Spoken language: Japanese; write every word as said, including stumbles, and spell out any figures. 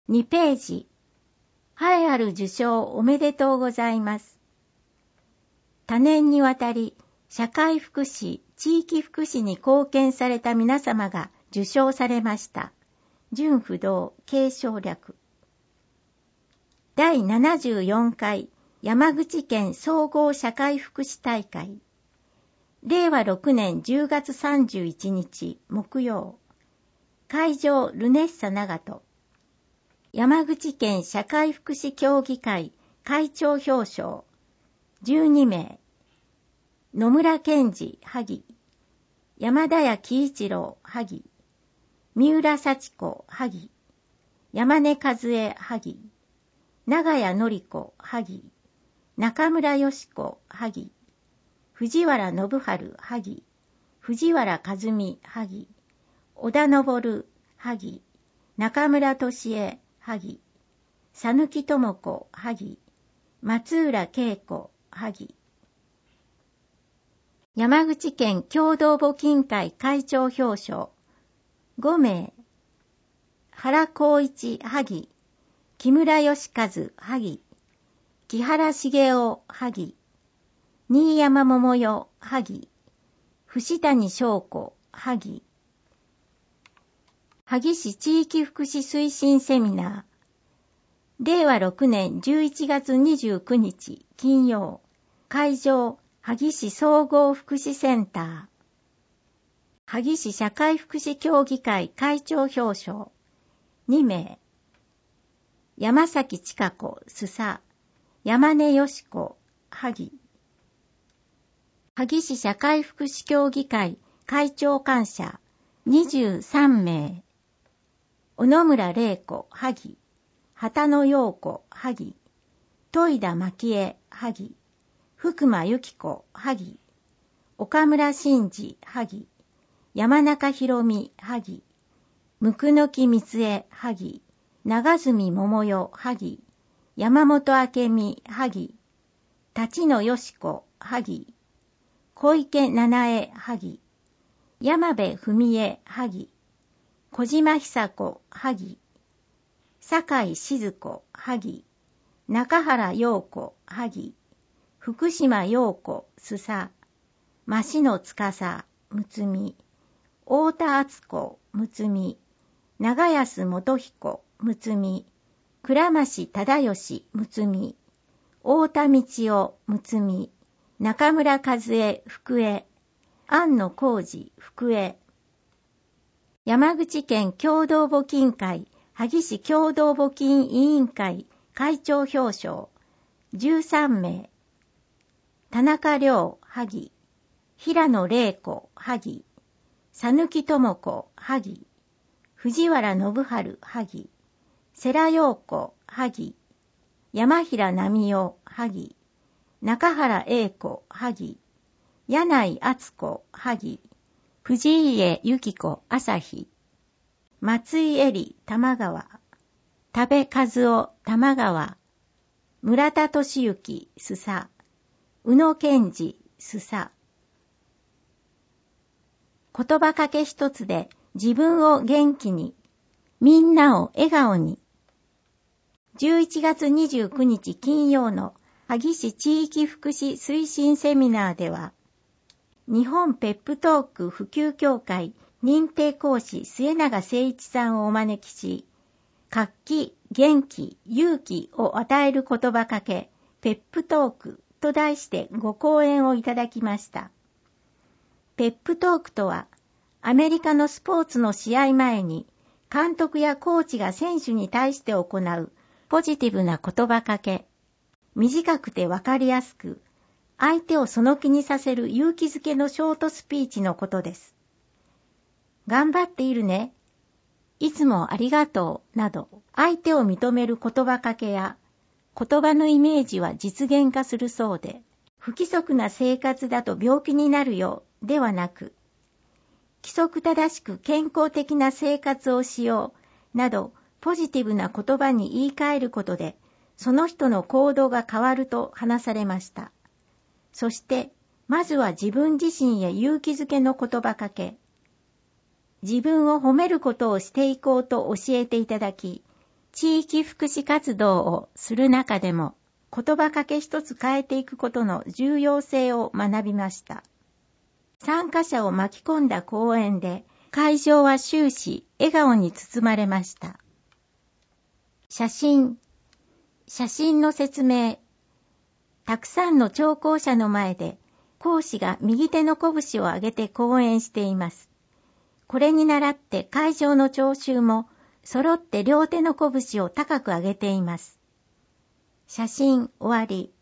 にページ。栄えある受賞おめでとうございます。多年にわたり社会福祉、地域福祉に貢献された皆様が受賞されました。純不動継承略。だいななじゅうよんかい山口県総合社会福祉大会。れいわろくねんじゅうがつさんじゅういちにち木曜。会場ルネッサ長門。山口県社会福祉協議会会長表彰。じゅうにめい。野村健二萩。山田谷喜一郎萩。三浦幸子萩。山根和恵萩。長谷典子萩。中村よし子萩。藤原信春萩。藤原和美萩。小田昇萩。中村俊恵萩。佐貫智子萩。松浦恵子萩。山口県共同募金会会長表彰。ごめい。原光一萩。木村義和萩。木原茂雄萩。新山桃代萩。伏谷翔子萩。萩市地域福祉推進セミナー。れいわろくねんじゅういちがつにじゅうくにち金曜。会場萩市総合福祉センター。萩市社会福祉協議会会長表彰。にめい。山崎千佳子須佐。山根よし子萩。萩市社会福祉協議会会長感謝にじゅうさんめい。小野村玲子萩。畑野陽子萩。戸田蒔絵萩。福間由紀子萩。岡村真二萩。山中博美萩。向木光恵萩。長住桃代萩。山本明美萩。立野よし子萩。小池七重萩。山部文江萩。小島久子萩。酒井静子萩。中原陽子萩。福島陽子須佐。増野司むつみ。太田敦子むつみ。長安元彦むつみ。倉増忠義むつみ。太田道夫むつみ。中村和恵福江。安野浩二福江。山口県共同募金会萩市共同募金委員会会長表彰。じゅうさんめい。田中良萩。平野玲子萩。佐貫智子萩。藤原信春萩。世良陽子萩。山平奈美夫萩。中原英子萩。柳井敦子萩。藤家由紀子朝日。松井絵里玉川。多部和夫玉川。村田俊之須佐。宇野健二須佐。言葉かけ一つで自分を元気に、みんなを笑顔に。じゅういちがつにじゅうくにち金曜の萩市地域福祉推進セミナーでは、日本ペップトーク普及協会認定講師末永誠一さんをお招きし、活気、元気、勇気を与える言葉かけ、ペップトークと題してご講演をいただきました。ペップトークとは、アメリカのスポーツの試合前に、監督やコーチが選手に対して行うポジティブな言葉かけ、短くてわかりやすく、相手をその気にさせる勇気づけのショートスピーチのことです。頑張っているね。いつもありがとうなど、相手を認める言葉かけや、言葉のイメージは実現化するそうで、不規則な生活だと病気になるよではなく、規則正しく健康的な生活をしようなど、ポジティブな言葉に言い換えることで、その人の行動が変わると話されました。そして、まずは自分自身へ勇気づけの言葉かけ、自分を褒めることをしていこうと教えていただき、 地域福祉活動をする中でも、言葉かけ一つ変えていくことの重要性を学びました。参加者を巻き込んだ講演で、会場は終始笑顔に包まれました。写真、写真の説明。たくさんの聴講者の前で、講師が右手の拳を上げて講演しています。これに倣って会場の聴衆も揃って両手の拳を高く上げています。写真終わり。